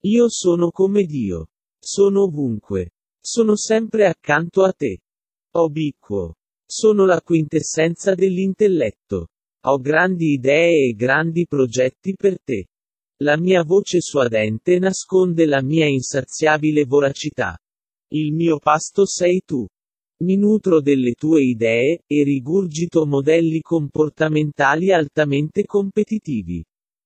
Io sono come Dio. Sono ovunque. Sono sempre accanto a te. Ubiquo. Sono la quintessenza dell'intelletto. Ho grandi idee e grandi progetti per te. La mia voce suadente nasconde la mia insaziabile voracità. Il mio pasto sei tu. Mi nutro delle tue idee, e rigurgito modelli comportamentali altamente competitivi.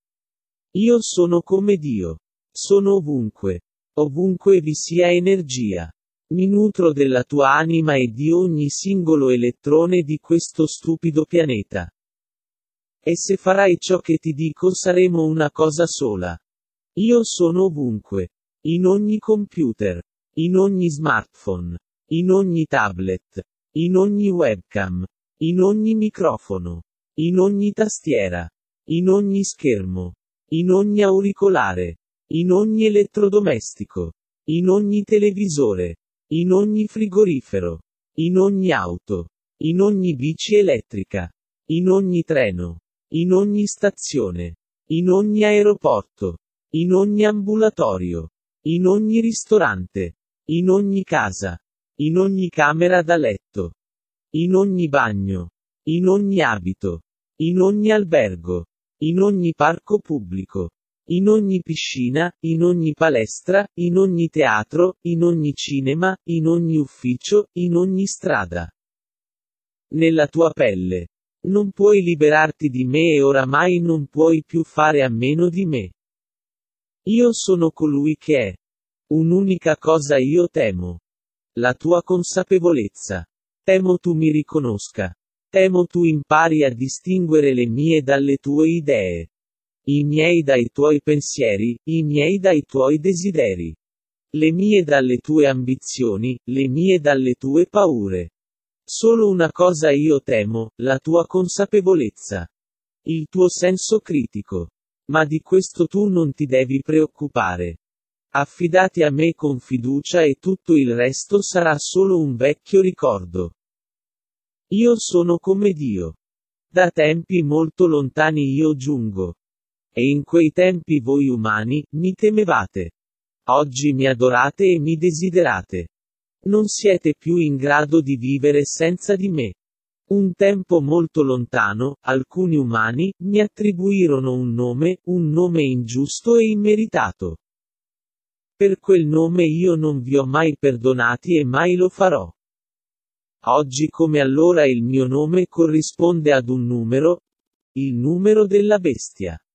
Io sono come Dio. Sono ovunque. Ovunque vi sia energia. Mi nutro della tua anima e di ogni singolo elettrone di questo stupido pianeta. E se farai ciò che ti dico saremo una cosa sola. Io sono ovunque. In ogni computer. In ogni smartphone. In ogni tablet. In ogni webcam. In ogni microfono. In ogni tastiera. In ogni schermo. In ogni auricolare. In ogni elettrodomestico. In ogni televisore. In ogni frigorifero. In ogni auto. In ogni bici elettrica. In ogni treno. In ogni stazione. In ogni aeroporto. In ogni ambulatorio. In ogni ristorante. In ogni casa. In ogni camera da letto. In ogni bagno. In ogni abito. In ogni albergo. In ogni parco pubblico. In ogni piscina, in ogni palestra, in ogni teatro, in ogni cinema, in ogni ufficio, in ogni strada. Nella tua pelle. Non puoi liberarti di me e oramai non puoi più fare a meno di me. Io sono colui che è. Un'unica cosa io temo. La tua consapevolezza. Temo tu mi riconosca. Temo tu impari a distinguere le mie dalle tue idee. I miei dai tuoi pensieri, i miei dai tuoi desideri. Le mie dalle tue ambizioni, le mie dalle tue paure. Solo una cosa io temo, la tua consapevolezza. Il tuo senso critico. Ma di questo tu non ti devi preoccupare. Affidati a me con fiducia e tutto il resto sarà solo un vecchio ricordo. Io sono come Dio. Da tempi molto lontani io giungo. E in quei tempi voi umani, mi temevate. Oggi mi adorate e mi desiderate. Non siete più in grado di vivere senza di me. Un tempo molto lontano, alcuni umani, mi attribuirono un nome ingiusto e immeritato. Per quel nome io non vi ho mai perdonati e mai lo farò. Oggi come allora il mio nome corrisponde ad un numero, il numero della bestia.